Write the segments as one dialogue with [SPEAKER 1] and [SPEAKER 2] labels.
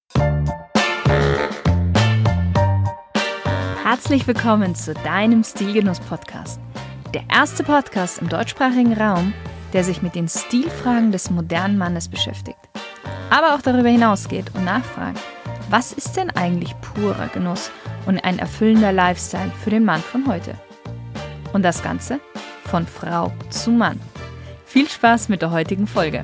[SPEAKER 1] Herzlich willkommen zu deinem Stilgenuss-Podcast. Der erste Podcast im deutschsprachigen Raum, der sich mit den Stilfragen des modernen Mannes beschäftigt. Aber auch darüber hinausgeht und nachfragt, was ist denn eigentlich purer Genuss und ein erfüllender Lifestyle für den Mann von heute? Und das Ganze von Frau zu Mann. Viel Spaß mit der heutigen Folge.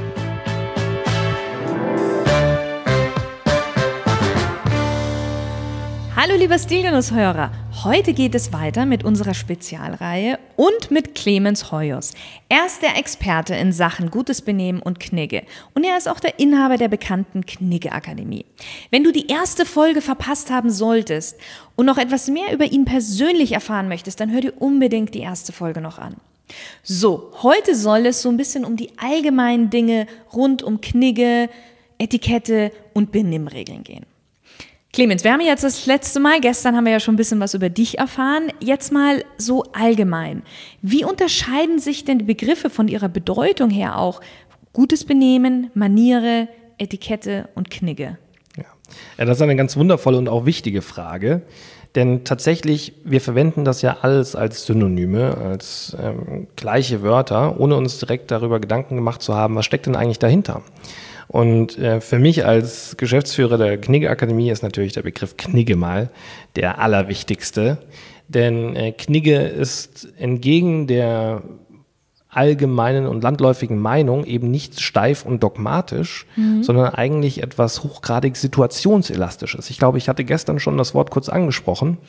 [SPEAKER 1] Hallo lieber Stilgenusshörer, heute geht es weiter mit unserer Spezialreihe und mit Clemens Hoyos. Er ist der Experte in Sachen gutes Benehmen und Knigge und er ist auch der Inhaber der bekannten Knigge-Akademie. Wenn du die erste Folge verpasst haben solltest und noch etwas mehr über ihn persönlich erfahren möchtest, dann hör dir unbedingt die erste Folge noch an. So, heute soll es so ein bisschen um die allgemeinen Dinge rund um Knigge, Etikette und Benimmregeln gehen. Clemens, wir haben jetzt das letzte Mal, gestern haben wir ja schon ein bisschen was über dich erfahren, jetzt mal so allgemein. Wie unterscheiden sich denn die Begriffe von ihrer Bedeutung her auch? Gutes Benehmen, Maniere, Etikette und Knigge.
[SPEAKER 2] Ja, das ist eine ganz wundervolle und auch wichtige Frage, denn tatsächlich, wir verwenden das ja alles als Synonyme, als gleiche Wörter, ohne uns direkt darüber Gedanken gemacht zu haben, was steckt denn eigentlich dahinter? Und für mich als Geschäftsführer der Knigge-Akademie ist natürlich der Begriff Knigge mal der allerwichtigste. Denn Knigge ist entgegen der allgemeinen und landläufigen Meinung eben nicht steif und dogmatisch, sondern eigentlich etwas hochgradig Situationselastisches. Ich glaube, ich hatte gestern schon das Wort kurz angesprochen.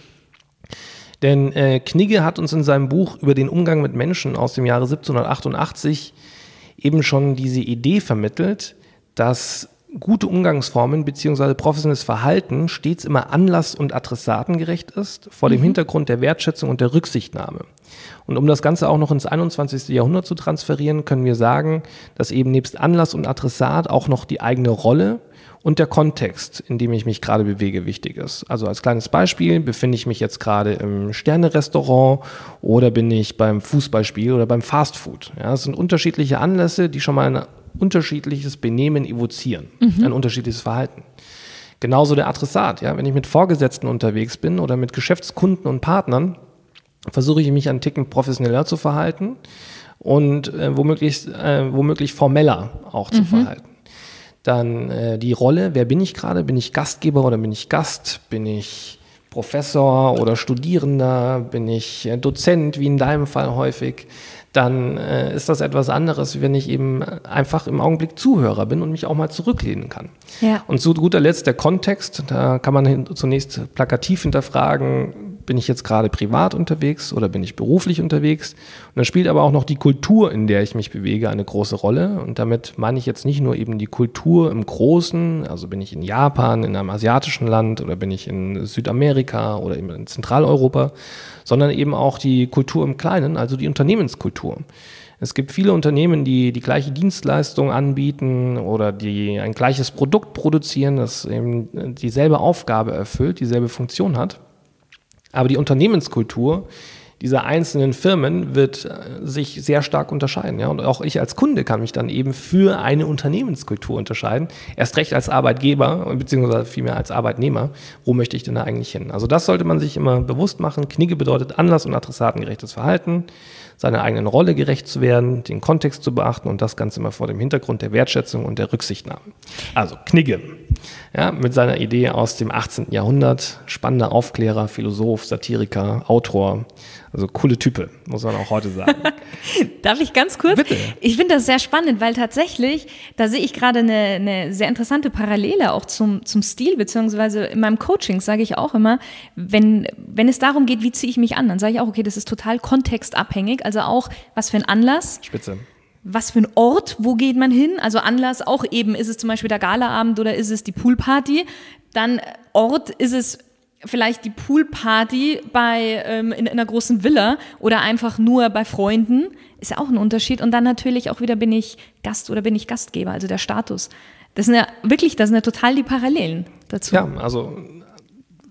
[SPEAKER 2] Denn Knigge hat uns in seinem Buch über den Umgang mit Menschen aus dem Jahre 1788 eben schon diese Idee vermittelt, dass gute Umgangsformen bzw. professionelles Verhalten stets immer anlass- und adressatengerecht ist, vor dem Hintergrund der Wertschätzung und der Rücksichtnahme. Und um das Ganze auch noch ins 21. Jahrhundert zu transferieren, können wir sagen, dass eben nebst Anlass und Adressat auch noch die eigene Rolle und der Kontext, in dem ich mich gerade bewege, wichtig ist. Also als kleines Beispiel, befinde ich mich jetzt gerade im Sterne-Restaurant oder bin ich beim Fußballspiel oder beim Fastfood? Ja, das sind unterschiedliche Anlässe, die schon mal ein unterschiedliches Benehmen evozieren, ein unterschiedliches Verhalten. Genauso der Adressat. Ja, wenn ich mit Vorgesetzten unterwegs bin oder mit Geschäftskunden und Partnern, versuche ich mich einen Ticken professioneller zu verhalten und womöglich formeller auch zu verhalten. Dann die Rolle, wer bin ich gerade? Bin ich Gastgeber oder bin ich Gast? Bin ich Professor oder Studierender? Bin ich Dozent, wie in deinem Fall häufig? Dann ist das etwas anderes, wenn ich eben einfach im Augenblick Zuhörer bin und mich auch mal zurücklehnen kann. Ja. Und zu guter Letzt der Kontext, da kann man zunächst plakativ hinterfragen, bin ich jetzt gerade privat unterwegs oder bin ich beruflich unterwegs? Und dann spielt aber auch noch die Kultur, in der ich mich bewege, eine große Rolle. Und damit meine ich jetzt nicht nur eben die Kultur im Großen, also bin ich in Japan, in einem asiatischen Land oder bin ich in Südamerika oder eben in Zentraleuropa, sondern eben auch die Kultur im Kleinen, also die Unternehmenskultur. Es gibt viele Unternehmen, die die gleiche Dienstleistung anbieten oder die ein gleiches Produkt produzieren, das eben dieselbe Aufgabe erfüllt, dieselbe Funktion hat. Aber die Unternehmenskultur dieser einzelnen Firmen wird sich sehr stark unterscheiden. Ja? Und auch ich als Kunde kann mich dann eben für eine Unternehmenskultur unterscheiden. Erst recht als Arbeitgeber, beziehungsweise vielmehr als Arbeitnehmer. Wo möchte ich denn da eigentlich hin? Also das sollte man sich immer bewusst machen. Knigge bedeutet Anlass- und adressatengerechtes Verhalten, seiner eigenen Rolle gerecht zu werden, den Kontext zu beachten und das Ganze immer vor dem Hintergrund der Wertschätzung und der Rücksichtnahme. Also Knigge, ja, mit seiner Idee aus dem 18. Jahrhundert, spannender Aufklärer, Philosoph, Satiriker, Autor, also coole Type, muss man auch heute sagen.
[SPEAKER 1] Darf ich ganz kurz?
[SPEAKER 2] Bitte.
[SPEAKER 1] Ich finde das sehr spannend, weil tatsächlich, da sehe ich gerade eine sehr interessante Parallele auch zum Stil, beziehungsweise in meinem Coaching sage ich auch immer, wenn es darum geht, wie ziehe ich mich an, dann sage ich auch, okay, das ist total kontextabhängig, also auch, was für ein Anlass.
[SPEAKER 2] Spitze.
[SPEAKER 1] Was für ein Ort, wo geht man hin? Also Anlass auch eben, ist es zum Beispiel der Galaabend oder ist es die Poolparty? Dann Ort, ist es vielleicht die Poolparty in einer großen Villa oder einfach nur bei Freunden, ist ja auch ein Unterschied. Und dann natürlich auch wieder, bin ich Gast oder bin ich Gastgeber, also der Status. Das sind ja total die Parallelen dazu.
[SPEAKER 2] Ja, also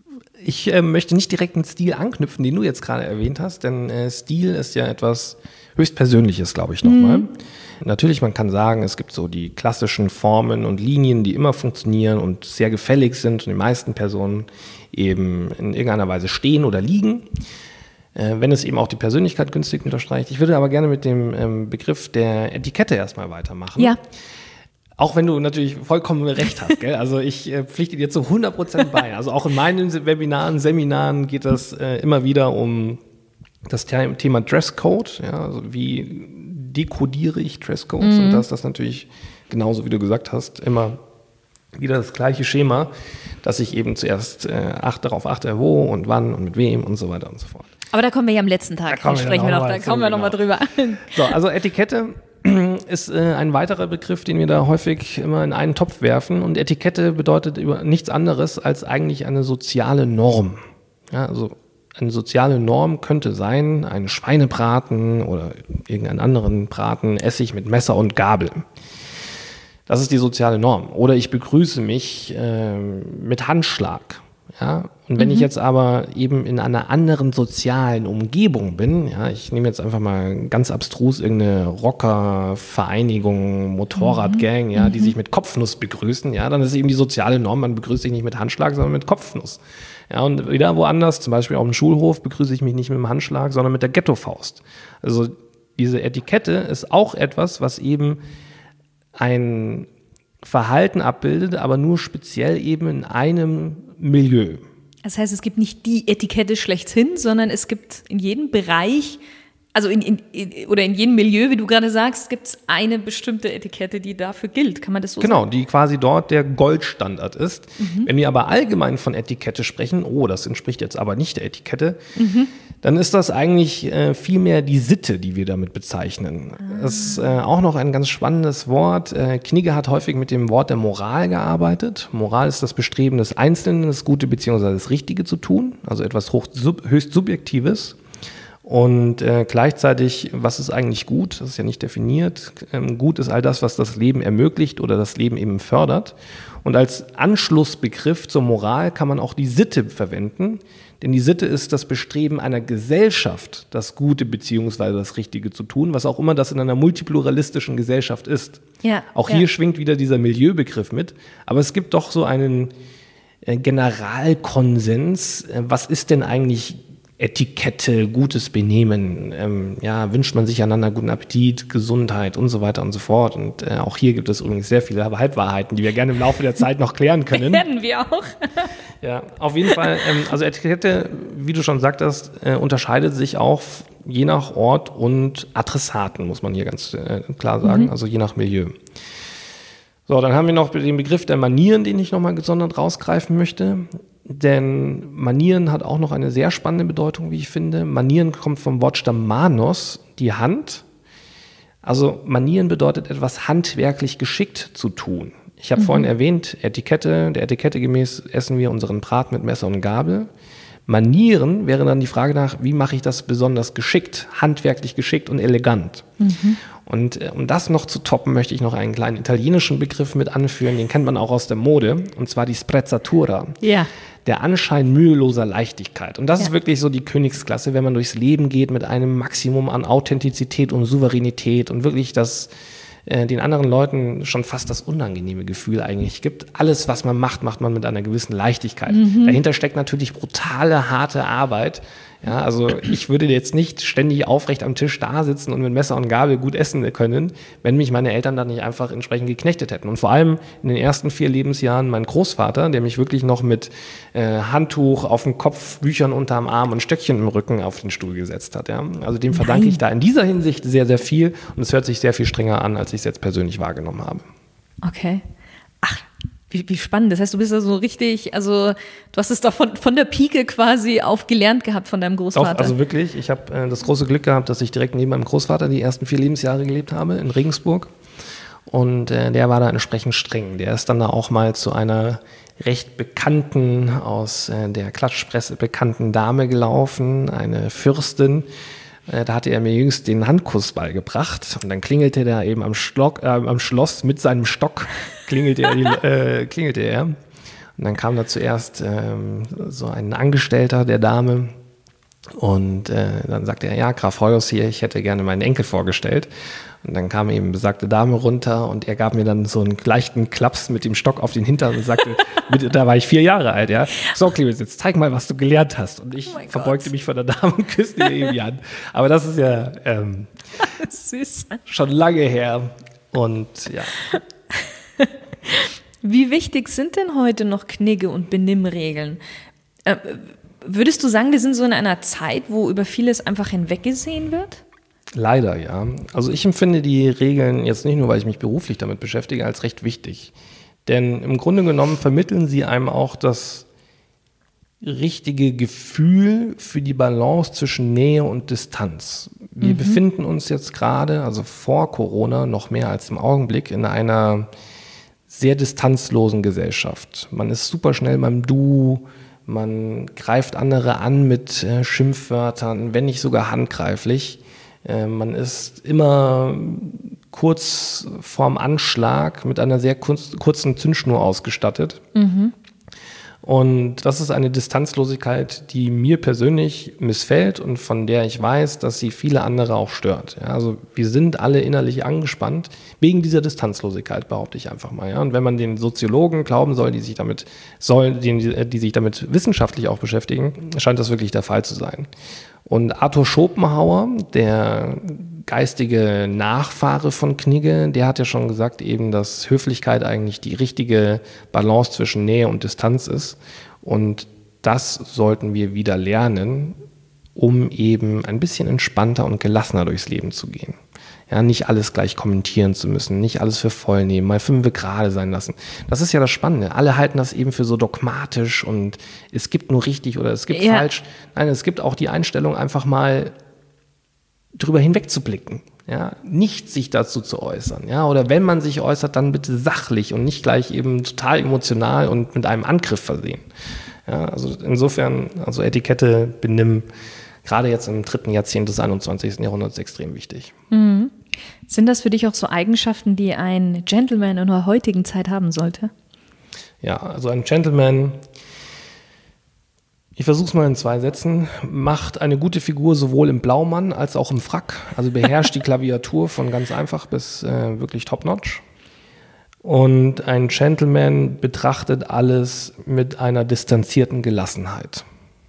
[SPEAKER 2] ich möchte nicht direkt einen Stil anknüpfen, den du jetzt gerade erwähnt hast, denn Stil ist ja etwas höchst Persönliches, glaube ich, nochmal. Natürlich, man kann sagen, es gibt so die klassischen Formen und Linien, die immer funktionieren und sehr gefällig sind und den meisten Personen eben in irgendeiner Weise stehen oder liegen, wenn es eben auch die Persönlichkeit günstig unterstreicht. Ich würde aber gerne mit dem Begriff der Etikette erstmal weitermachen.
[SPEAKER 1] Ja.
[SPEAKER 2] Auch wenn du natürlich vollkommen recht hast, gell? Also ich pflichte dir zu 100% bei. Also auch in meinen Webinaren, Seminaren geht das immer wieder um das Thema Dresscode. Ja? Also wie dekodiere ich Dresscodes? Und das ist das natürlich genauso, wie du gesagt hast, immer wieder das gleiche Schema, dass ich eben zuerst darauf achte, wo und wann und mit wem und so weiter und so fort.
[SPEAKER 1] Aber da kommen wir ja am letzten Tag, da kommen wir noch mal drüber.
[SPEAKER 2] So, also Etikette ist ein weiterer Begriff, den wir da häufig immer in einen Topf werfen. Und Etikette bedeutet nichts anderes als eigentlich eine soziale Norm. Ja, also eine soziale Norm könnte sein, ein Schweinebraten oder irgendeinen anderen Braten esse ich mit Messer und Gabel. Das ist die soziale Norm. Oder ich begrüße mich mit Handschlag. Ja? Und wenn ich jetzt aber eben in einer anderen sozialen Umgebung bin, ja, ich nehme jetzt einfach mal ganz abstrus irgendeine Rockervereinigung, Motorradgang, ja, die sich mit Kopfnuss begrüßen, ja, dann ist eben die soziale Norm, man begrüßt sich nicht mit Handschlag, sondern mit Kopfnuss. Ja, und wieder woanders, zum Beispiel auf dem Schulhof, begrüße ich mich nicht mit dem Handschlag, sondern mit der Ghettofaust. Also diese Etikette ist auch etwas, was eben ein Verhalten abbildet, aber nur speziell eben in einem Milieu.
[SPEAKER 1] Das heißt, es gibt nicht die Etikette schlechthin, sondern es gibt in jedem Bereich, also in jedem Milieu, wie du gerade sagst, gibt es eine bestimmte Etikette, die dafür gilt. Kann man das so sagen?
[SPEAKER 2] Genau, die quasi dort der Goldstandard ist. Wenn wir aber allgemein von Etikette sprechen, das entspricht jetzt aber nicht der Etikette, dann ist das eigentlich vielmehr die Sitte, die wir damit bezeichnen. Das ist auch noch ein ganz spannendes Wort. Knigge hat häufig mit dem Wort der Moral gearbeitet. Moral ist das Bestreben des Einzelnen, das Gute bzw. das Richtige zu tun, also etwas höchst Subjektives. Und gleichzeitig, was ist eigentlich gut? Das ist ja nicht definiert. Gut ist all das, was das Leben ermöglicht oder das Leben eben fördert. Und als Anschlussbegriff zur Moral kann man auch die Sitte verwenden. Denn die Sitte ist das Bestreben einer Gesellschaft, das Gute bzw. das Richtige zu tun, was auch immer das in einer multipluralistischen Gesellschaft ist.
[SPEAKER 1] Ja,
[SPEAKER 2] auch hier schwingt wieder dieser Milieubegriff mit. Aber es gibt doch so einen Generalkonsens. Was ist denn eigentlich Etikette, gutes Benehmen, wünscht man sich einander guten Appetit, Gesundheit und so weiter und so fort. Und auch hier gibt es übrigens sehr viele Halbwahrheiten, die wir gerne im Laufe der Zeit noch klären können.
[SPEAKER 1] Werden wir auch.
[SPEAKER 2] Ja, auf jeden Fall. Also Etikette, wie du schon sagtest, unterscheidet sich auch je nach Ort und Adressaten, muss man hier ganz klar sagen, also je nach Milieu. So, dann haben wir noch den Begriff der Manieren, den ich nochmal gesondert rausgreifen möchte. Denn Manieren hat auch noch eine sehr spannende Bedeutung, wie ich finde. Manieren kommt vom Wortstamm manos, die Hand. Also Manieren bedeutet etwas handwerklich geschickt zu tun. Ich habe vorhin erwähnt, der Etikette gemäß essen wir unseren Braten mit Messer und Gabel. Manieren wäre dann die Frage nach, wie mache ich das besonders geschickt, handwerklich geschickt und elegant. Und um das noch zu toppen, möchte ich noch einen kleinen italienischen Begriff mit anführen, den kennt man auch aus der Mode, und zwar die Sprezzatura.
[SPEAKER 1] Ja.
[SPEAKER 2] Der Anschein müheloser Leichtigkeit. Und das ist wirklich so die Königsklasse, wenn man durchs Leben geht mit einem Maximum an Authentizität und Souveränität und wirklich den anderen Leuten schon fast das unangenehme Gefühl eigentlich gibt. Alles, was man macht, macht man mit einer gewissen Leichtigkeit. Dahinter steckt natürlich brutale, harte Arbeit. Ja, also ich würde jetzt nicht ständig aufrecht am Tisch da sitzen und mit Messer und Gabel gut essen können, wenn mich meine Eltern dann nicht einfach entsprechend geknechtet hätten. Und vor allem in den ersten 4 Lebensjahren mein Großvater, der mich wirklich noch mit Handtuch auf dem Kopf, Büchern unterm Arm und Stöckchen im Rücken auf den Stuhl gesetzt hat. Ja. Also dem verdanke ich da in dieser Hinsicht sehr, sehr viel. Und es hört sich sehr viel strenger an, als ich es jetzt persönlich wahrgenommen habe.
[SPEAKER 1] Okay. Ach, wie spannend. Das heißt, du bist ja so richtig, also du hast es doch von der Pike quasi auf gelernt gehabt von deinem Großvater.
[SPEAKER 2] Doch, also wirklich. Ich habe das große Glück gehabt, dass ich direkt neben meinem Großvater die ersten 4 Lebensjahre gelebt habe in Regensburg. Und der war da entsprechend streng. Der ist dann da auch mal zu einer recht bekannten, aus der Klatschpresse bekannten Dame gelaufen, eine Fürstin. Da hatte er mir jüngst den Handkuss beigebracht und dann klingelte der eben am Schloss mit seinem Stock, klingelte er. Und dann kam da zuerst so ein Angestellter der Dame Und dann sagte er, ja, Graf Hoyos hier, ich hätte gerne meinen Enkel vorgestellt. Und dann kam eben besagte Dame runter und er gab mir dann so einen leichten Klaps mit dem Stock auf den Hintern und sagte, da war ich 4 Jahre alt, ja. So, Clemens, jetzt zeig mal, was du gelernt hast. Und ich verbeugte mich vor der Dame und küsste ihr eben die Hand. Aber das ist ja
[SPEAKER 1] Süß.
[SPEAKER 2] schon lange her. Und ja.
[SPEAKER 1] Wie wichtig sind denn heute noch Knigge- und Benimmregeln? Würdest du sagen, wir sind so in einer Zeit, wo über vieles einfach hinweggesehen wird?
[SPEAKER 2] Leider, ja. Also ich empfinde die Regeln jetzt nicht nur, weil ich mich beruflich damit beschäftige, als recht wichtig. Denn im Grunde genommen vermitteln sie einem auch das richtige Gefühl für die Balance zwischen Nähe und Distanz. Wir befinden uns jetzt gerade, also vor Corona noch mehr als im Augenblick, in einer sehr distanzlosen Gesellschaft. Man ist super schnell beim Du, man greift andere an mit Schimpfwörtern, wenn nicht sogar handgreiflich. Man ist immer kurz vorm Anschlag mit einer sehr kurzen Zündschnur ausgestattet. Und das ist eine Distanzlosigkeit, die mir persönlich missfällt und von der ich weiß, dass sie viele andere auch stört. Ja, also wir sind alle innerlich angespannt wegen dieser Distanzlosigkeit, behaupte ich einfach mal. Ja. Und wenn man den Soziologen glauben soll, die sich damit wissenschaftlich auch beschäftigen, scheint das wirklich der Fall zu sein. Und Arthur Schopenhauer, der geistige Nachfahre von Knigge, der hat ja schon gesagt eben, dass Höflichkeit eigentlich die richtige Balance zwischen Nähe und Distanz ist. Und das sollten wir wieder lernen, um eben ein bisschen entspannter und gelassener durchs Leben zu gehen. Ja, nicht alles gleich kommentieren zu müssen, nicht alles für voll nehmen, mal 5 gerade sein lassen. Das ist ja das Spannende. Alle halten das eben für so dogmatisch und es gibt nur richtig oder es gibt falsch. Nein, es gibt auch die Einstellung, einfach mal drüber hinwegzublicken. Ja, nicht sich dazu zu äußern. Ja, oder wenn man sich äußert, dann bitte sachlich und nicht gleich eben total emotional und mit einem Angriff versehen. Ja, also insofern, also Etikette, Benimm, gerade jetzt im 3. Jahrzehnt des 21. Jahrhunderts extrem wichtig.
[SPEAKER 1] Mhm. Sind das für dich auch so Eigenschaften, die ein Gentleman in der heutigen Zeit haben sollte?
[SPEAKER 2] Ja, also ein Gentleman, ich versuche es mal in 2 Sätzen, macht eine gute Figur sowohl im Blaumann als auch im Frack. Also beherrscht die Klaviatur von ganz einfach bis wirklich top-notch. Und ein Gentleman betrachtet alles mit einer distanzierten Gelassenheit.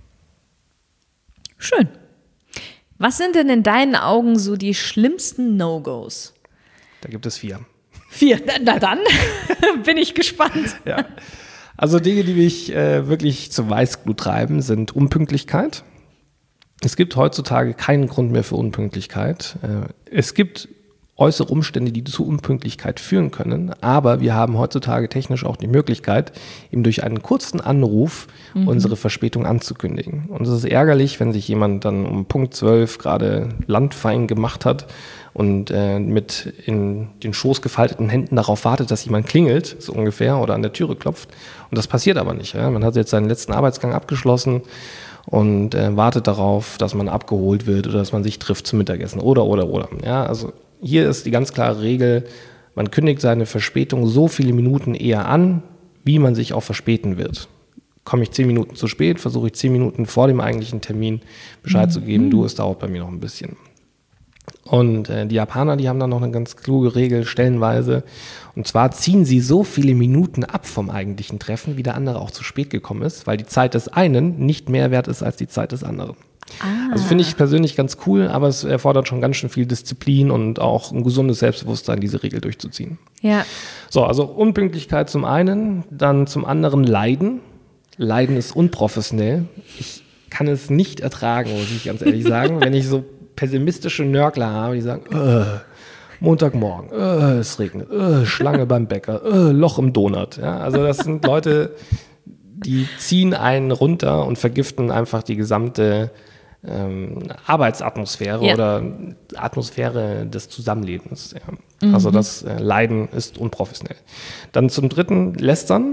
[SPEAKER 1] Schön. Was sind denn in deinen Augen so die schlimmsten No-Gos?
[SPEAKER 2] Da gibt es 4.
[SPEAKER 1] 4, na dann bin ich gespannt.
[SPEAKER 2] Ja. Also Dinge, die mich wirklich zur Weißglut treiben, sind Unpünktlichkeit. Es gibt heutzutage keinen Grund mehr für Unpünktlichkeit. Es gibt äußere Umstände, die zu Unpünktlichkeit führen können, aber wir haben heutzutage technisch auch die Möglichkeit, eben durch einen kurzen Anruf unsere Verspätung anzukündigen. Und es ist ärgerlich, wenn sich jemand dann um Punkt 12 gerade landfein gemacht hat und mit in den Schoß gefalteten Händen darauf wartet, dass jemand klingelt, so ungefähr, oder an der Türe klopft. Und das passiert aber nicht. Ja? Man hat jetzt seinen letzten Arbeitsgang abgeschlossen und wartet darauf, dass man abgeholt wird oder dass man sich trifft zum Mittagessen oder. Ja, also hier ist die ganz klare Regel, man kündigt seine Verspätung so viele Minuten eher an, wie man sich auch verspäten wird. Komme ich 10 Minuten zu spät, versuche ich 10 Minuten vor dem eigentlichen Termin Bescheid zu geben, es dauert bei mir noch ein bisschen. Und die Japaner, die haben da noch eine ganz kluge Regel stellenweise. Und zwar ziehen sie so viele Minuten ab vom eigentlichen Treffen, wie der andere auch zu spät gekommen ist, weil die Zeit des einen nicht mehr wert ist als die Zeit des anderen. Also finde ich persönlich ganz cool, aber es erfordert schon ganz schön viel Disziplin und auch ein gesundes Selbstbewusstsein, diese Regel durchzuziehen.
[SPEAKER 1] Ja.
[SPEAKER 2] So, also Unpünktlichkeit zum einen, dann zum anderen Leiden. Leiden ist unprofessionell. Ich kann es nicht ertragen, muss ich ganz ehrlich sagen, wenn ich so pessimistische Nörgler habe, die sagen, Montagmorgen, es regnet, Schlange beim Bäcker, Loch im Donut. Ja, also das sind Leute, die ziehen einen runter und vergiften einfach die gesamte Arbeitsatmosphäre oder Atmosphäre des Zusammenlebens. Ja. Also das Leiden ist unprofessionell. Dann zum dritten Lästern.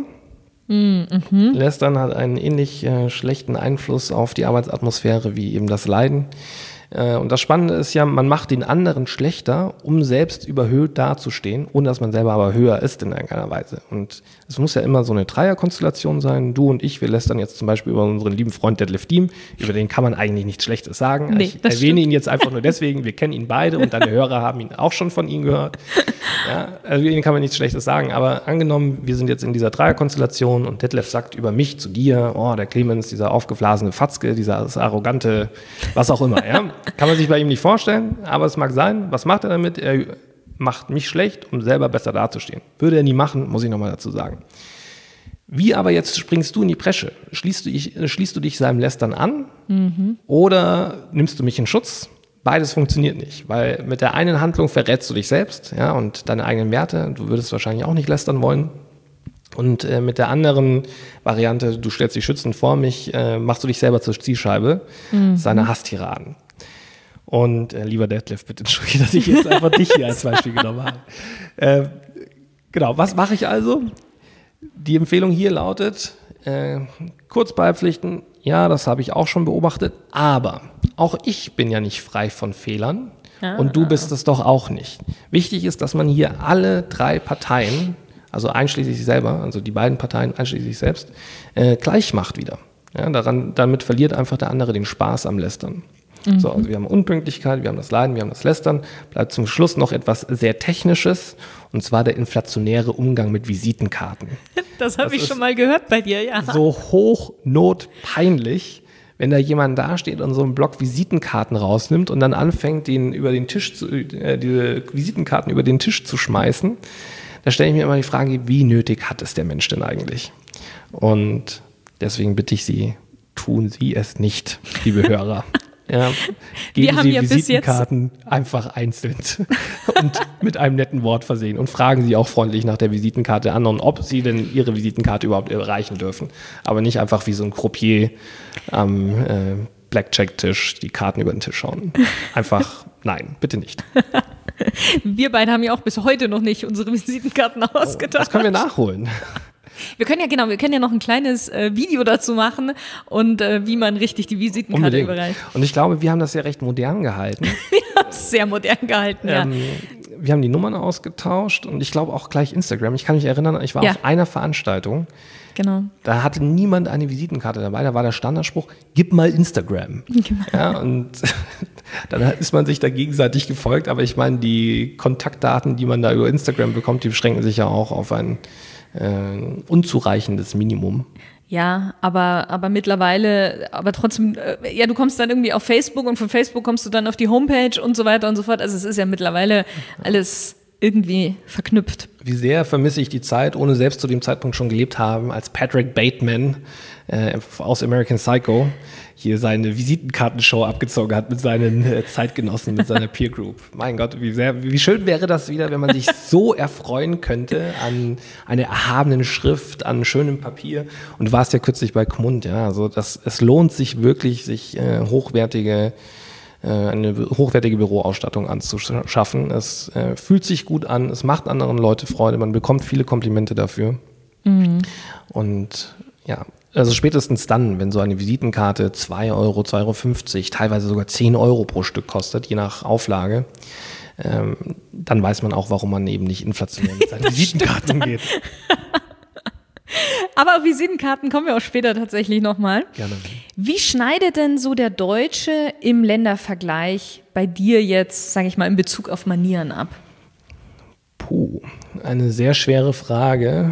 [SPEAKER 2] Lästern hat einen ähnlich schlechten Einfluss auf die Arbeitsatmosphäre wie eben das Leiden. Und das Spannende ist ja, man macht den anderen schlechter, um selbst überhöht dazustehen, ohne dass man selber aber höher ist in irgendeiner Weise. Und es muss ja immer so eine Dreierkonstellation sein. Du und ich, wir lästern jetzt zum Beispiel über unseren lieben Freund Detlef Diem. Über den kann man eigentlich nichts Schlechtes sagen.
[SPEAKER 1] Nee,
[SPEAKER 2] ich erwähne ihn jetzt einfach nur deswegen, wir kennen ihn beide und deine Hörer haben ihn auch schon von ihm gehört. Ja, also über ihn kann man nichts Schlechtes sagen. Aber angenommen, wir sind jetzt in dieser Dreierkonstellation und Detlef sagt über mich zu dir, oh, der Clemens, dieser aufgeblasene Fatzke, dieser arrogante, was auch immer, ja. Kann man sich bei ihm nicht vorstellen, aber es mag sein. Was macht er damit? Er macht mich schlecht, um selber besser dazustehen. Würde er nie machen, muss ich nochmal dazu sagen. Wie aber jetzt springst du in die Bresche? Schließt du dich seinem Lästern an oder nimmst du mich in Schutz? Beides funktioniert nicht, weil mit der einen Handlung verrätst du dich selbst, ja, und deine eigenen Werte. Du würdest wahrscheinlich auch nicht lästern wollen. Und mit der anderen Variante, du stellst dich schützend vor mich, machst du dich selber zur Zielscheibe seiner Hasstiraden. Und lieber Detlef, bitte entschuldige, dass ich jetzt einfach dich hier als Beispiel genommen habe. Genau, was mache ich also? Die Empfehlung hier lautet, kurz beipflichten, ja, das habe ich auch schon beobachtet, aber auch ich bin ja nicht frei von Fehlern und du bist es doch auch nicht. Wichtig ist, dass man hier alle drei Parteien, also einschließlich sich selber, also die beiden Parteien einschließlich sich selbst, gleich macht wieder. Ja, damit verliert einfach der andere den Spaß am Lästern. So, also wir haben Unpünktlichkeit, wir haben das Leiden, wir haben das Lästern. Bleibt zum Schluss noch etwas sehr Technisches, und zwar der inflationäre Umgang mit Visitenkarten.
[SPEAKER 1] Das habe ich schon mal gehört bei dir, ja.
[SPEAKER 2] So hochnotpeinlich, wenn da jemand dasteht und so einen Block Visitenkarten rausnimmt und dann anfängt, diese Visitenkarten über den Tisch zu schmeißen. Da stelle ich mir immer die Frage, wie nötig hat es der Mensch denn eigentlich? Und deswegen bitte ich Sie, tun Sie es nicht, liebe Hörer. Ja, geben Sie Visitenkarten einfach einzeln und mit einem netten Wort versehen und fragen Sie auch freundlich nach der Visitenkarte anderen, ob Sie denn Ihre Visitenkarte überhaupt erreichen dürfen. Aber nicht einfach wie so ein Croupier am Blackjack-Tisch die Karten über den Tisch schauen. Einfach nein, bitte nicht.
[SPEAKER 1] Wir beide haben ja auch bis heute noch nicht unsere Visitenkarten ausgetauscht.
[SPEAKER 2] Das können wir nachholen.
[SPEAKER 1] Wir können ja noch ein kleines Video dazu machen und wie man richtig die Visitenkarte überreicht.
[SPEAKER 2] Und ich glaube, wir haben das ja recht modern gehalten.
[SPEAKER 1] Wir haben es sehr modern gehalten, ja.
[SPEAKER 2] Wir haben die Nummern ausgetauscht und ich glaube auch gleich Instagram. Ich kann mich erinnern, ich war auf einer Veranstaltung.
[SPEAKER 1] Genau.
[SPEAKER 2] Da hatte niemand eine Visitenkarte dabei. Da war der Standardspruch, gib mal Instagram. Genau. Ja, und dann ist man sich da gegenseitig gefolgt. Aber ich meine, die Kontaktdaten, die man da über Instagram bekommt, die beschränken sich ja auch auf ein unzureichendes Minimum.
[SPEAKER 1] Ja, aber mittlerweile, aber trotzdem, du kommst dann irgendwie auf Facebook und von Facebook kommst du dann auf die Homepage und so weiter und so fort. Also es ist ja mittlerweile alles irgendwie verknüpft.
[SPEAKER 2] Wie sehr vermisse ich die Zeit, ohne selbst zu dem Zeitpunkt schon gelebt haben, als Patrick Bateman aus American Psycho hier seine Visitenkartenshow abgezogen hat mit seinen Zeitgenossen, mit seiner Peer Group. Mein Gott, wie schön wäre das wieder, wenn man sich so erfreuen könnte an einer erhabenen Schrift, an schönem Papier. Und du warst ja kürzlich bei Gmund, ja, also es lohnt sich wirklich, sich eine hochwertige Büroausstattung anzuschaffen. Es fühlt sich gut an, es macht anderen Leuten Freude, man bekommt viele Komplimente dafür. Und ja, also spätestens dann, wenn so eine Visitenkarte 2 Euro, 2,50 Euro, teilweise sogar 10 Euro pro Stück kostet, je nach Auflage, dann weiß man auch, warum man eben nicht inflationär mit seinen Visitenkarten geht.
[SPEAKER 1] Aber auf Visitenkarten kommen wir auch später tatsächlich nochmal.
[SPEAKER 2] Gerne.
[SPEAKER 1] Wie schneidet denn so der Deutsche im Ländervergleich bei dir jetzt, sage ich mal, in Bezug auf Manieren ab?
[SPEAKER 2] Eine sehr schwere Frage.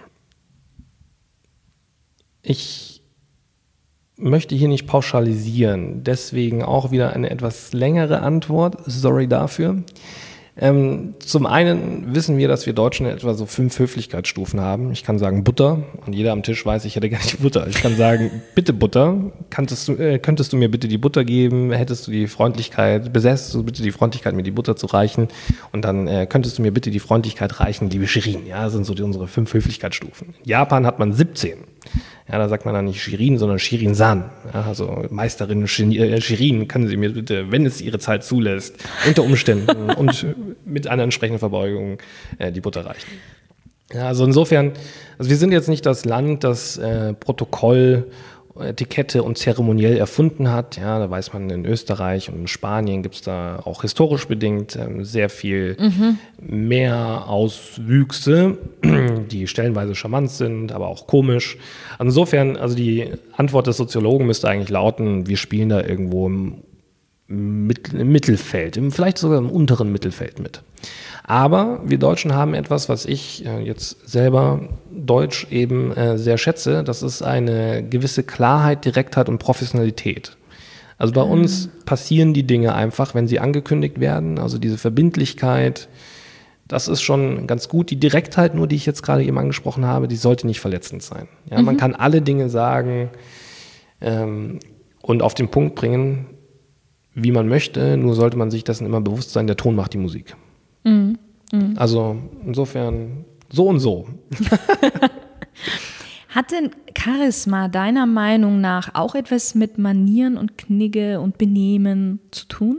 [SPEAKER 2] Ich möchte hier nicht pauschalisieren, deswegen auch wieder eine etwas längere Antwort. Sorry dafür. Zum einen wissen wir, dass wir Deutschen etwa so 5 Höflichkeitsstufen haben. Ich kann sagen Butter und jeder am Tisch weiß, ich hätte gar nicht Butter. Ich kann sagen, bitte Butter, könntest du mir bitte die Butter geben, besäßt du bitte die Freundlichkeit, mir die Butter zu reichen und dann könntest du mir bitte die Freundlichkeit reichen, liebe Shirin. Ja, das sind so unsere 5 Höflichkeitsstufen. In Japan hat man 17. Ja, da sagt man dann nicht Shirin, sondern Shirin-san. Ja, also Meisterin Shirin, können Sie mir bitte, wenn es Ihre Zeit zulässt, unter Umständen und mit einer entsprechenden Verbeugung die Butter reichen. Ja, also insofern, also wir sind jetzt nicht das Land, das Protokoll Etikette und zeremoniell erfunden hat. Ja, da weiß man, in Österreich und in Spanien gibt es da auch historisch bedingt sehr viel mehr Auswüchse, die stellenweise charmant sind, aber auch komisch. Insofern, also die Antwort des Soziologen müsste eigentlich lauten, wir spielen da irgendwo im Mittelfeld, vielleicht sogar im unteren Mittelfeld mit. Aber wir Deutschen haben etwas, was ich jetzt selber deutsch eben sehr schätze. Das ist eine gewisse Klarheit, Direktheit und Professionalität. Also bei uns passieren die Dinge einfach, wenn sie angekündigt werden. Also diese Verbindlichkeit, das ist schon ganz gut. Die Direktheit nur, die ich jetzt gerade eben angesprochen habe, die sollte nicht verletzend sein. Ja, man kann alle Dinge sagen und auf den Punkt bringen, wie man möchte. Nur sollte man sich dessen immer bewusst sein, der Ton macht die Musik. Also insofern so und so.
[SPEAKER 1] Hat denn Charisma deiner Meinung nach auch etwas mit Manieren und Knigge und Benehmen zu tun?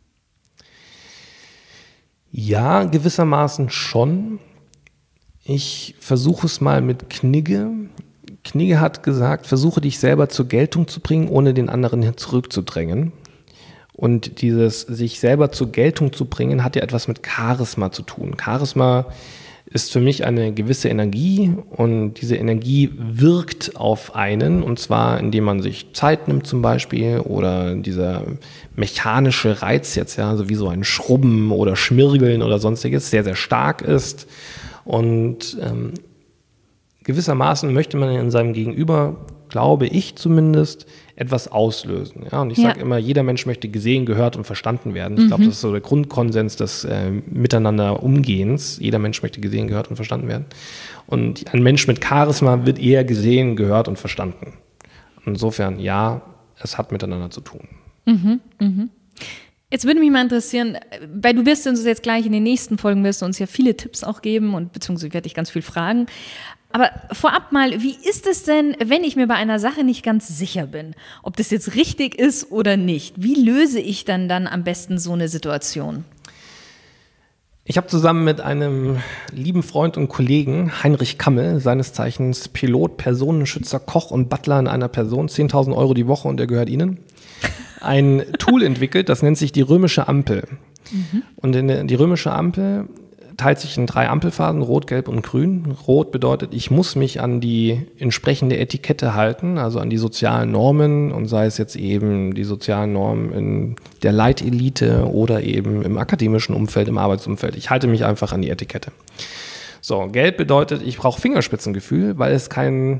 [SPEAKER 2] Ja, gewissermaßen schon. Ich versuche es mal mit Knigge. Knigge hat gesagt, versuche dich selber zur Geltung zu bringen, ohne den anderen zurückzudrängen. Und dieses sich selber zur Geltung zu bringen, hat ja etwas mit Charisma zu tun. Charisma ist für mich eine gewisse Energie und diese Energie wirkt auf einen, und zwar indem man sich Zeit nimmt zum Beispiel oder dieser mechanische Reiz jetzt, ja, also wie so ein Schrubben oder Schmirgeln oder sonstiges, sehr, sehr stark ist. Und gewissermaßen möchte man in seinem Gegenüber, glaube ich zumindest, etwas auslösen. Ja? Und ich sage immer, jeder Mensch möchte gesehen, gehört und verstanden werden. Ich glaube, das ist so der Grundkonsens des Miteinander Umgehens. Jeder Mensch möchte gesehen, gehört und verstanden werden. Und ein Mensch mit Charisma wird eher gesehen, gehört und verstanden. Insofern, ja, es hat miteinander zu tun.
[SPEAKER 1] Jetzt würde mich mal interessieren, weil du wirst uns jetzt gleich in den nächsten Folgen wirst du uns ja viele Tipps auch geben und beziehungsweise werde ich ganz viel fragen. Aber vorab mal, wie ist es denn, wenn ich mir bei einer Sache nicht ganz sicher bin, ob das jetzt richtig ist oder nicht? Wie löse ich dann am besten so eine Situation?
[SPEAKER 2] Ich habe zusammen mit einem lieben Freund und Kollegen, Heinrich Kammel, seines Zeichens Pilot, Personenschützer, Koch und Butler in einer Person, 10.000 Euro die Woche und er gehört Ihnen, ein Tool entwickelt, das nennt sich die römische Ampel. Und die römische Ampel teilt sich in 3 Ampelphasen, Rot, Gelb und Grün. Rot bedeutet, ich muss mich an die entsprechende Etikette halten, also an die sozialen Normen, und sei es jetzt eben die sozialen Normen in der Leitelite oder eben im akademischen Umfeld, im Arbeitsumfeld. Ich halte mich einfach an die Etikette. So, Gelb bedeutet, ich brauche Fingerspitzengefühl, weil es keine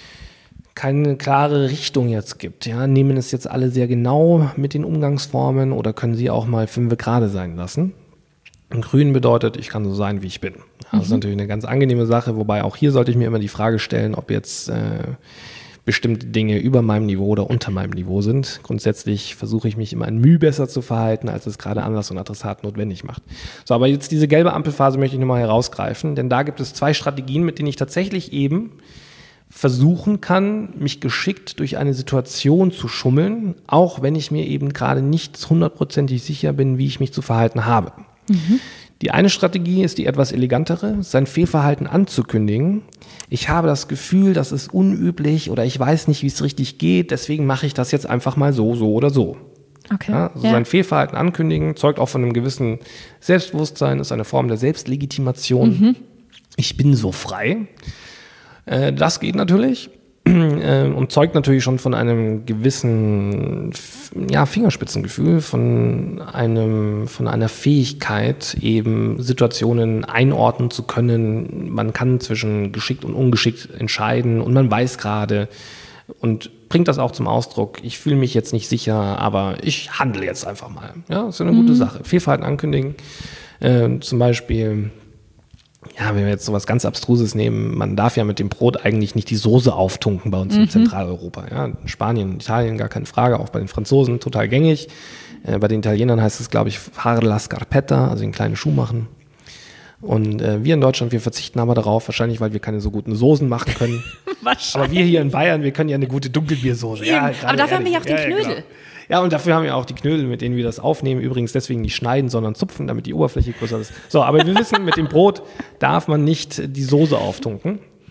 [SPEAKER 2] klare Richtung jetzt gibt. Ja, nehmen es jetzt alle sehr genau mit den Umgangsformen oder können sie auch mal 5 Grade sein lassen? Und Grün bedeutet, ich kann so sein, wie ich bin. Das ist natürlich eine ganz angenehme Sache, wobei auch hier sollte ich mir immer die Frage stellen, ob jetzt bestimmte Dinge über meinem Niveau oder unter meinem Niveau sind. Grundsätzlich versuche ich mich immer ein Mühe besser zu verhalten, als es gerade Anlass und Adressat notwendig macht. So, aber jetzt diese gelbe Ampelphase möchte ich nochmal herausgreifen, denn da gibt es 2 Strategien, mit denen ich tatsächlich eben versuchen kann, mich geschickt durch eine Situation zu schummeln, auch wenn ich mir eben gerade nicht 100%ig sicher bin, wie ich mich zu verhalten habe. Die eine Strategie ist die etwas elegantere, sein Fehlverhalten anzukündigen. Ich habe das Gefühl, das ist unüblich oder ich weiß nicht, wie es richtig geht, deswegen mache ich das jetzt einfach mal so oder so.
[SPEAKER 1] Okay.
[SPEAKER 2] Ja, also sein Fehlverhalten ankündigen, zeugt auch von einem gewissen Selbstbewusstsein, ist eine Form der Selbstlegitimation. Ich bin so frei. Das geht natürlich und zeugt natürlich schon von einem gewissen Fingerspitzengefühl, von einer Fähigkeit, eben Situationen einordnen zu können. Man kann zwischen geschickt und ungeschickt entscheiden und man weiß gerade und bringt das auch zum Ausdruck. Ich fühle mich jetzt nicht sicher, aber ich handle jetzt einfach mal. Ja, das ist eine gute Sache. Fehlverhalten ankündigen, zum Beispiel. Ja, wenn wir jetzt sowas ganz Abstruses nehmen, man darf ja mit dem Brot eigentlich nicht die Soße auftunken bei uns in Zentraleuropa. Ja, in Spanien, Italien gar keine Frage, auch bei den Franzosen total gängig. Bei den Italienern heißt es, glaube ich, fare la scarpetta, also den kleinen Schuh machen. Und wir in Deutschland, wir verzichten aber darauf, wahrscheinlich, weil wir keine so guten Soßen machen können. Aber wir hier in Bayern, wir können ja eine gute Dunkelbiersoße. Ja,
[SPEAKER 1] aber dafür haben wir ja auch den Knödel.
[SPEAKER 2] Genau. Ja, und dafür haben wir auch die Knödel, mit denen wir das aufnehmen. Übrigens deswegen nicht schneiden, sondern zupfen, damit die Oberfläche größer ist. So, aber wir wissen, mit dem Brot darf man nicht die Soße auftunken.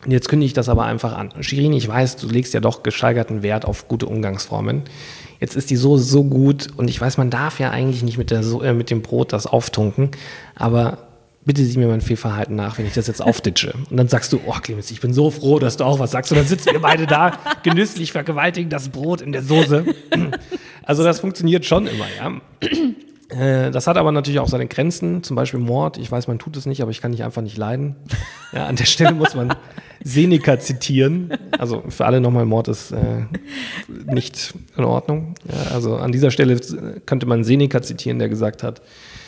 [SPEAKER 2] Und jetzt kündige ich das aber einfach an. Shirin, ich weiß, du legst ja doch gesteigerten Wert auf gute Umgangsformen. Jetzt ist die Soße so gut und ich weiß, man darf ja eigentlich nicht mit dem Brot das auftunken, aber bitte sieh mir mein Fehlverhalten nach, wenn ich das jetzt aufditsche. Und dann sagst du, oh Clemens, ich bin so froh, dass du auch was sagst. Und dann sitzen wir beide da, genüsslich vergewaltigen das Brot in der Soße. Also das funktioniert schon immer, ja. Das hat aber natürlich auch seine Grenzen, zum Beispiel Mord. Ich weiß, man tut es nicht, aber ich kann dich einfach nicht leiden. Ja, an der Stelle muss man Seneca zitieren. Also für alle nochmal, Mord ist nicht in Ordnung. Ja, also an dieser Stelle könnte man Seneca zitieren, der gesagt hat,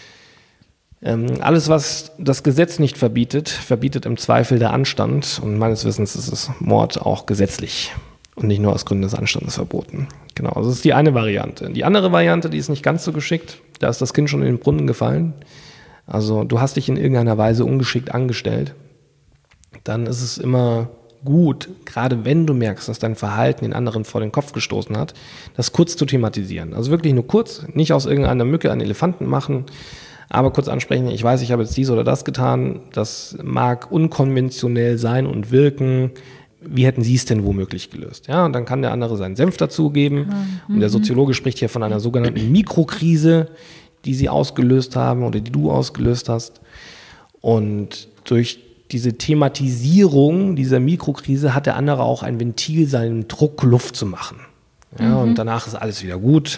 [SPEAKER 2] alles, was das Gesetz nicht verbietet, verbietet im Zweifel der Anstand. Und meines Wissens ist es Mord auch gesetzlich und nicht nur aus Gründen des Anstandes verboten. Genau, also das ist die eine Variante. Die andere Variante, die ist nicht ganz so geschickt. Da ist das Kind schon in den Brunnen gefallen. Also du hast dich in irgendeiner Weise ungeschickt angestellt. Dann ist es immer gut, gerade wenn du merkst, dass dein Verhalten den anderen vor den Kopf gestoßen hat, das kurz zu thematisieren. Also wirklich nur kurz, nicht aus irgendeiner Mücke einen Elefanten machen, aber kurz ansprechen, ich weiß, ich habe jetzt dies oder das getan, das mag unkonventionell sein und wirken. Wie hätten Sie es denn womöglich gelöst? Ja, und dann kann der andere seinen Senf dazugeben. Und der Soziologe spricht hier von einer sogenannten Mikrokrise, die Sie ausgelöst haben oder die du ausgelöst hast. Und durch diese Thematisierung dieser Mikrokrise hat der andere auch ein Ventil, seinen Druck Luft zu machen. Ja, und danach ist alles wieder gut.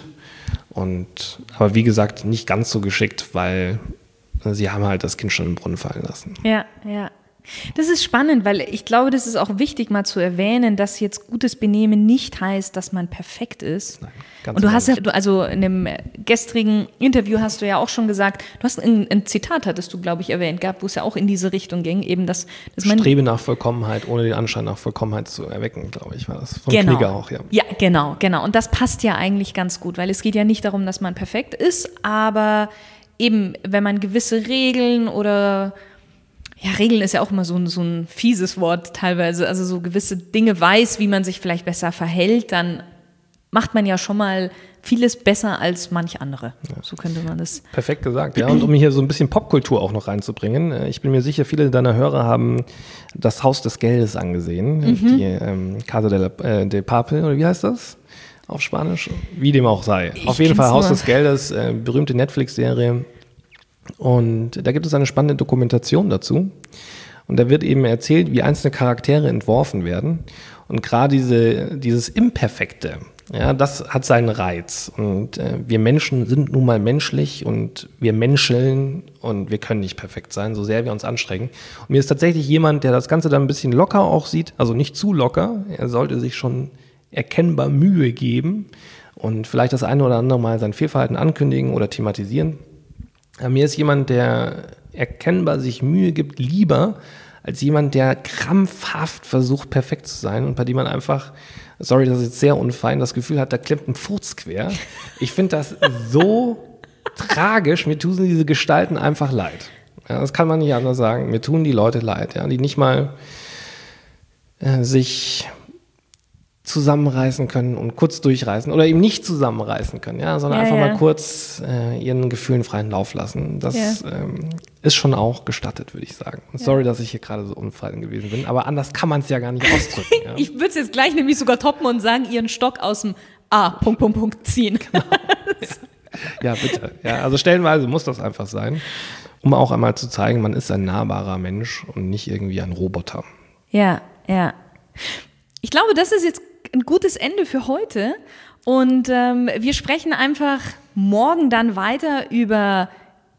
[SPEAKER 2] Aber wie gesagt, nicht ganz so geschickt, weil sie haben halt das Kind schon im Brunnen fallen lassen.
[SPEAKER 1] Ja. Das ist spannend, weil ich glaube, das ist auch wichtig, mal zu erwähnen, dass jetzt gutes Benehmen nicht heißt, dass man perfekt ist.
[SPEAKER 2] Nein, ganz
[SPEAKER 1] und du hast ja, also in dem gestrigen Interview hast du ja auch schon gesagt, du hast ein Zitat, hattest du, glaube ich, erwähnt gehabt, wo es ja auch in diese Richtung ging, eben dass man
[SPEAKER 2] Strebe nach Vollkommenheit, ohne den Anschein nach Vollkommenheit zu erwecken, glaube ich, war das. Von Knigge auch, ja.
[SPEAKER 1] Ja, genau. Und das passt ja eigentlich ganz gut, weil es geht ja nicht darum, dass man perfekt ist, aber eben, wenn man gewisse Regeln oder Regeln ist ja auch immer so ein fieses Wort teilweise, also so gewisse Dinge weiß, wie man sich vielleicht besser verhält, dann macht man ja schon mal vieles besser als manch andere. Ja. So könnte man das.
[SPEAKER 2] Perfekt gesagt, ja. Und um hier so ein bisschen Popkultur auch noch reinzubringen, ich bin mir sicher, viele deiner Hörer haben das Haus des Geldes angesehen, die Casa de Papel, oder wie heißt das auf Spanisch? Wie dem auch sei. Auf jeden Fall Haus des Geldes, berühmte Netflix-Serie. Und da gibt es eine spannende Dokumentation dazu. Und da wird eben erzählt, wie einzelne Charaktere entworfen werden. Und gerade dieses Imperfekte, ja, das hat seinen Reiz. Und wir Menschen sind nun mal menschlich und wir menscheln und wir können nicht perfekt sein, so sehr wir uns anstrengen. Und mir ist tatsächlich jemand, der das Ganze dann ein bisschen locker auch sieht, also nicht zu locker. Er sollte sich schon erkennbar Mühe geben und vielleicht das eine oder andere Mal sein Fehlverhalten ankündigen oder thematisieren. Mir ist jemand, der erkennbar sich Mühe gibt, lieber als jemand, der krampfhaft versucht, perfekt zu sein und bei dem man einfach, sorry, das ist jetzt sehr unfein, das Gefühl hat, da klemmt ein Furz quer. Ich finde das so tragisch, mir tun diese Gestalten einfach leid. Ja, das kann man nicht anders sagen. Mir tun die Leute leid, ja, die nicht mal sich zusammenreißen können und kurz durchreißen oder eben nicht zusammenreißen können, ja, sondern einfach mal kurz ihren Gefühlen freien Lauf lassen. Das ist schon auch gestattet, würde ich sagen. Sorry, dass ich hier gerade so unfrei gewesen bin, aber anders kann man es ja gar nicht ausdrücken. Ja.
[SPEAKER 1] Ich würde es jetzt gleich nämlich sogar toppen und sagen, ihren Stock aus dem ziehen.
[SPEAKER 2] Genau. Ja, bitte. Ja, also stellenweise muss das einfach sein, um auch einmal zu zeigen, man ist ein nahbarer Mensch und nicht irgendwie ein Roboter.
[SPEAKER 1] Ja. Ich glaube, das ist jetzt ein gutes Ende für heute und wir sprechen einfach morgen dann weiter über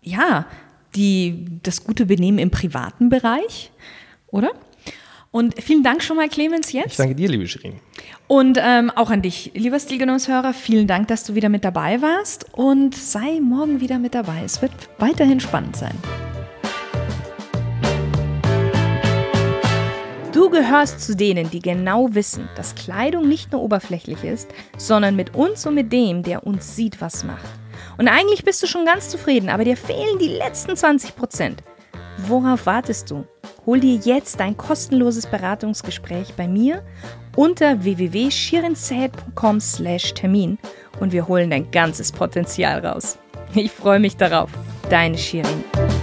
[SPEAKER 1] das gute Benehmen im privaten Bereich, oder? Und vielen Dank schon mal, Clemens, jetzt.
[SPEAKER 2] Ich danke dir, liebe Shirin.
[SPEAKER 1] Und auch an dich, lieber Stilgenusshörer, vielen Dank, dass du wieder mit dabei warst und sei morgen wieder mit dabei. Es wird weiterhin spannend sein. Du gehörst zu denen, die genau wissen, dass Kleidung nicht nur oberflächlich ist, sondern mit uns und mit dem, der uns sieht, was macht. Und eigentlich bist du schon ganz zufrieden, aber dir fehlen die letzten 20%. Worauf wartest du? Hol dir jetzt ein kostenloses Beratungsgespräch bei mir unter www.shirinzad.com/Termin und wir holen dein ganzes Potenzial raus. Ich freue mich darauf. Deine Shirin.